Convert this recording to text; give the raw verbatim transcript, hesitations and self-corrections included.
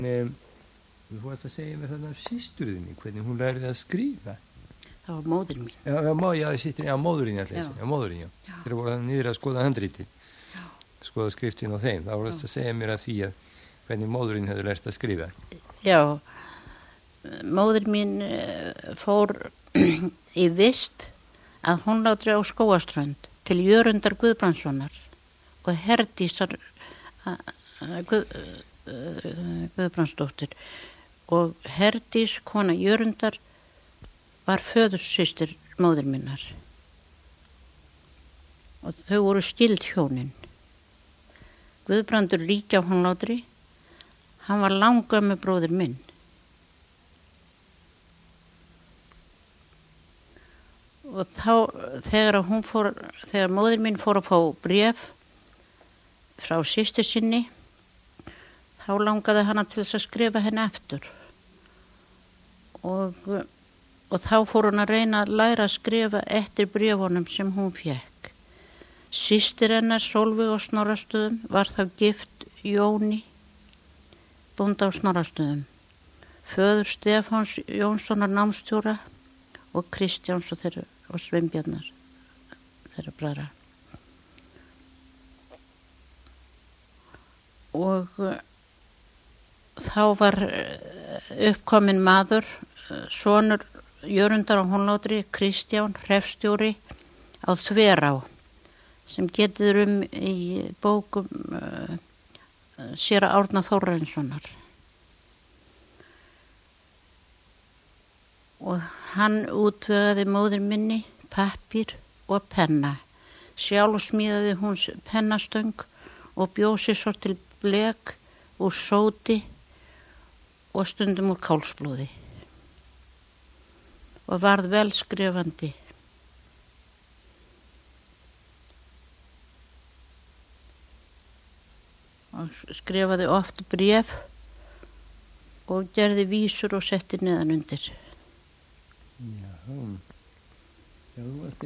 Um, þú varst að segja mér þannig af systurðinni, hvernig hún lærði að skrifa. Það var móðir mín. Já, já, má, já, systurinn, já, móðurinn alltaf, Já. já, móðurinn, já. Já. Þegar voru það niður að skoða handriti, Já. skoða skriftin og þeim, þá voru það að segja mér að því að hvernig móðurinn hefði lært að skrifa. Já, móðir mín eh, fór í vist að Húnlátri á Skógarströnd til Jörundar Guðbrandssonar og Herdísar eh, Guð, eh, Guðbrandsdóttir og Herdís, kona Jörundar, var föðursystir móðir minnar og þau voru skild hjónin. Guðbrandur líka á Húnlátri, hann var langömmu bróðir minn. Og þá, þegar hún fór, þegar móðir mín fór að fá bréf frá systur sinni, þá langaði hana til þess að skrifa henni eftir. Og, og þá fór hún að reyna að læra að skrifa eftir bréfunum sem hún fekk. Systir hennar, Sólveig á Snorrastöðum, var þá gift Jóni, bónda á Snorrastöðum. Föður Stefáns Jónssonar námstjóra og Kristjáns og, þeirra, og Sveinbjarnar, þeirra bræðra. Og uh, þá var uppkominn maður, uh, sonur Jörundar á Húnlátri, Kristján, hreppstjóri á Þverá, sem getið um í bókum uh, séra Árna Þórarinssonar. Og hann útvegaði móðir minni pappír og penna. Sjálf smíðaði hún pennastöng og bjó sér svo til blek úr sóti og stundum úr kálsblóði. Og varð vel skrifandi. Og skrifaði oft bréf og gerði vísur og setti neðan undir. Já, já, þú varst